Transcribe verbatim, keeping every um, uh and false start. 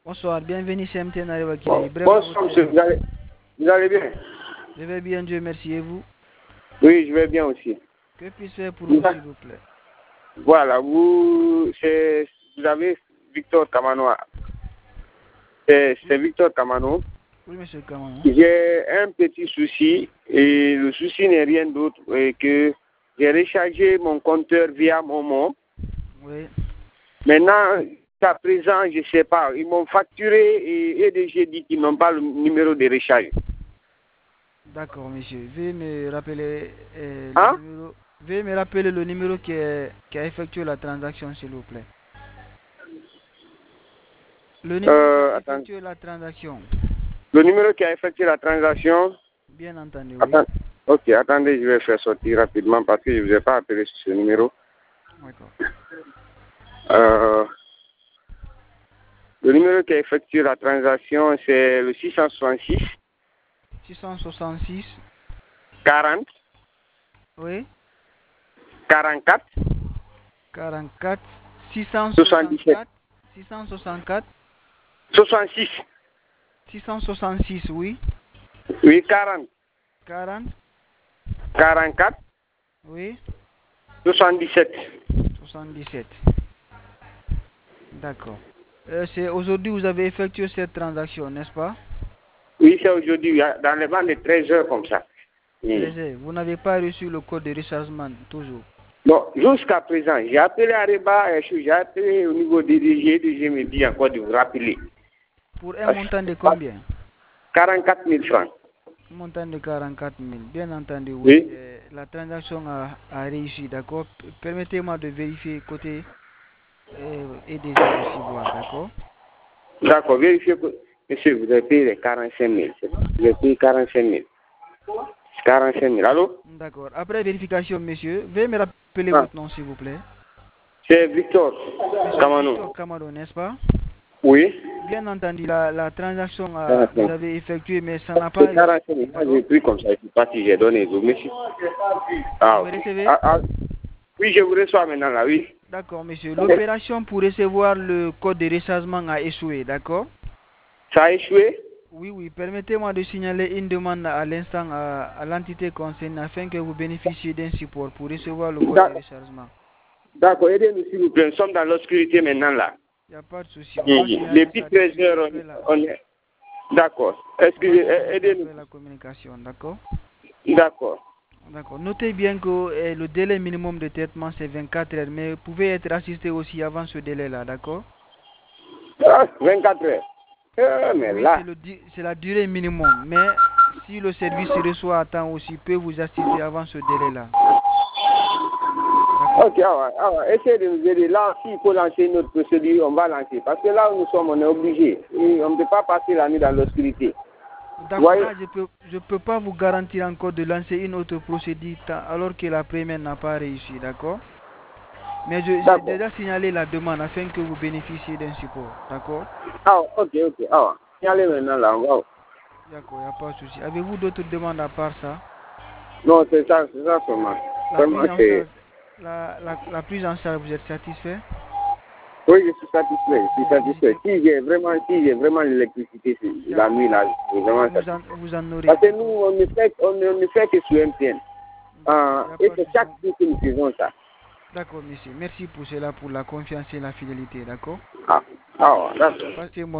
Bonsoir, bienvenue chez M T N Areva Bon, Kiri. bonsoir, monsieur. Vous allez, vous allez bien? Je vais bien, Dieu merci. Et vous? Oui, je vais bien aussi. Que puis-je faire pour Vous vous, a- s'il vous plaît? Voilà, vous, c'est, vous avez Victor Kamano. C'est c'est Victor Kamano. Oui, monsieur Kamano. J'ai un petit souci et le souci n'est rien d'autre euh, que j'ai rechargé mon compteur via Momo. Oui. Maintenant, jusqu'à présent, je ne sais pas. Ils m'ont facturé et E D G dit qu'ils n'ont pas le numéro de recharge. D'accord, monsieur. Veuillez me rappeler euh, Hein? le numéro. Veuillez me rappeler le numéro qui, est- qui a effectué la transaction, s'il vous plaît. Le numéro qui Euh, a attends. effectué la transaction. Le numéro qui a effectué la transaction. Bien entendu, oui. Attends. Ok, attendez, je vais faire sortir rapidement parce que je ne vous ai pas appelé sur ce numéro. D'accord. Euh, le numéro qui a effectué la transaction, c'est le six cent soixante-six six cent soixante-six. quarante Oui. quarante-quatre quarante-quatre. six cent soixante-dix-sept soixante-quatre. six cent soixante-quatre. soixante-six. six cent soixante-six, oui. Oui, quarante quarante. quarante-quatre Oui. soixante-dix-sept. soixante-dix-sept. D'accord. Euh, c'est aujourd'hui vous avez effectué cette transaction, n'est-ce pas? Oui, c'est aujourd'hui, hein, dans les bancs de treize heures comme ça. Oui. treize heures. Vous n'avez pas reçu le code de rechargement, toujours. Bon, jusqu'à présent, j'ai appelé Areba, et j'ai appelé au niveau des D G, D G me dit encore de vous rappeler. Pour un montant de combien? quarante-quatre mille francs. Un montant de quarante-quatre mille. Bien entendu, oui. Oui. Euh, la transaction a, a réussi, d'accord? P- Permettez-moi de vérifier côté euh, E D G aussi, voir, d'accord? D'accord, vérifiez que, monsieur, vous avez payé les quarante-cinq mille. Vous avez payé quarante-cinq mille. quarante-cinq mille, allô? D'accord. Après vérification, monsieur, veuillez me rappeler Ah, votre nom, s'il vous plaît. c'est Victor Monsieur Kamano. Victor Camaro, n'est-ce pas? Oui. Bien entendu, la, la transaction, a, quarante-cinq. vous avez effectué, mais ça n'a pas C'est réussi, quarante-cinq mille. Moi, d'accord? j'ai pris comme ça. Je ne sais pas si j'ai donné aux monsieur. Ah, Vous me ok. recevez? Ah, ah, oui, je vous reçois maintenant, là, oui. D'accord, monsieur. L'opération pour recevoir le code de rechargement a échoué, d'accord? Ça a échoué? Oui, oui. Permettez-moi de signaler une demande à l'instant à, à l'entité concernée afin que vous bénéficiez d'un support pour recevoir le code D'ac- de rechargement. D'accord, aidez-nous s'il vous plaît. Nous sommes dans l'obscurité maintenant, là. Il n'y a pas de souci. On va Mhm. signaler Depuis ça de treize suite heures, après la, on, on est... D'accord. on va Excusez, signaler ça aidez-nous. après la communication, d'accord? D'accord. D'accord. Notez bien que euh, le délai minimum de traitement c'est vingt-quatre heures, mais vous pouvez être assisté aussi avant ce délai-là, d'accord? Ah, vingt-quatre heures. Euh, mais Oui, là, c'est le di- c'est la durée minimum, mais si le service se reçoit à temps aussi, peut vous assister avant ce délai-là. D'accord? ok, ah ouais, ah ouais, essayez de nous aider. Là, s'il faut lancer une autre procédure, on va lancer. Parce que là où nous sommes, on est obligé. Et on ne peut pas passer la nuit dans l'obscurité. Vous D'accord, voyez? là je peux je peux pas vous garantir encore de lancer une autre procédure ta- alors que la première n'a pas réussi, d'accord? Mais je- j'ai D'accord. déjà signalé la demande afin que vous bénéficiez d'un support, d'accord? Ah, ok, ok. Ah, ouais. Signalez maintenant là, on va. D'accord, il n'y a pas de souci. Avez-vous d'autres demandes à part ça? Non, c'est ça, c'est ça seulement. La Seulement, prise en c'est. charge, la, la, la prise en charge, vous êtes satisfait? Oui, je suis satisfait, je suis Bon, satisfait. n'hésitez Si j'ai vraiment, si j'ai vraiment l'électricité c'est- la nuit là, je suis vraiment vous en, satisfait. vous en aurez. Parce que nous, on ne fait, on ne, on ne fait que sur M T N. D'accord, Ah, il n'y a et pas de c'est souci. chaque jour que nous faisons ça. D'accord, monsieur. Merci pour cela, pour la confiance et la fidélité, d'accord? Ah, ah, ouais, d'accord. Passez